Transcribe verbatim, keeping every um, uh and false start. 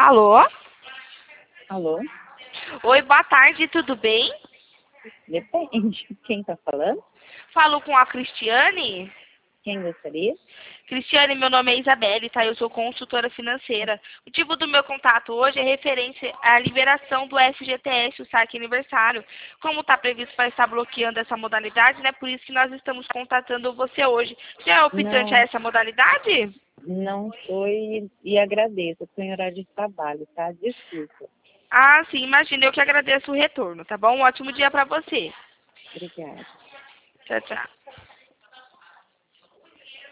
Alô? Alô? Oi, boa tarde, tudo bem? Depende. Quem tá falando? Falo com a Cristiane. Quem gostaria? Cristiane, meu nome é Isabelle, tá? Eu sou consultora financeira. O motivo do meu contato hoje é referência à liberação do F G T S, o saque aniversário. Como está previsto para estar bloqueando essa modalidade, né? Por isso que nós estamos contatando você hoje. Já é optante a Não, essa modalidade? não foi e agradeço. Eu tô em horário de trabalho, tá? Desculpa. Ah, sim, imagina. Eu que agradeço o retorno, tá bom? Um ótimo dia para você. Obrigada. Tchau, tchau.